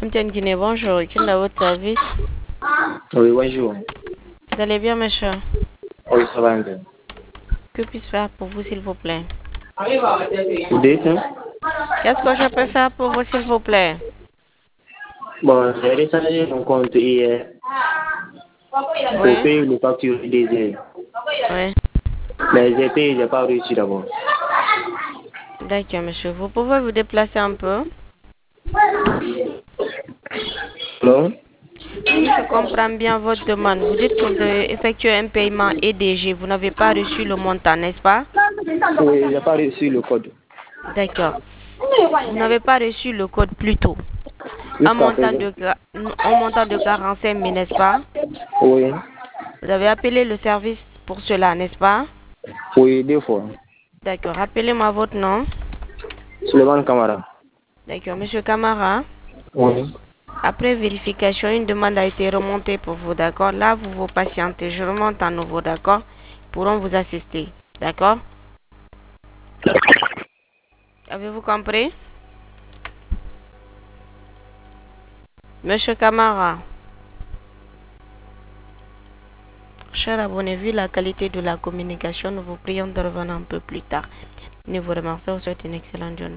MTN Guinée, bonjour. Quel est votre service? Oui, bonjour. Vous allez bien, monsieur? Oui, ça va un peu. Que puis-je faire pour vous, s'il vous plaît? Vous dites, hein? Qu'est-ce que je peux faire pour vous, s'il vous plaît? Bon, j'ai rechargé mon compte hier pour Oui, payer le facture des aides. oui. Mais j'ai payé, j'ai pas réussi d'abord. D'accord, monsieur. Vous pouvez vous déplacer un peu? Non? Si je comprends bien votre demande, vous dites que vous avez effectué un paiement EDG. Vous n'avez pas reçu le montant, n'est-ce pas? Oui, j'ai pas reçu le code. D'accord. Vous n'avez pas reçu le code plus tôt. Jusqu'à présent. Un montant de 45 000, n'est-ce pas? Oui. Vous avez appelé le service pour cela, n'est-ce pas? Oui, deux fois. D'accord. Rappelez-moi votre nom. Suleiman Kamara. D'accord. Monsieur Camara, Oui. après vérification, une demande a été remontée pour vous, d'accord? Là, vous patientez. Je remonte à nouveau, d'accord? Ils pourront vous assister, d'accord? Avez-vous compris? Monsieur Camara, cher abonné, vu la qualité de la communication, nous vous prions de revenir un peu plus tard. Nous vous remercions, vous souhaitez une excellente journée.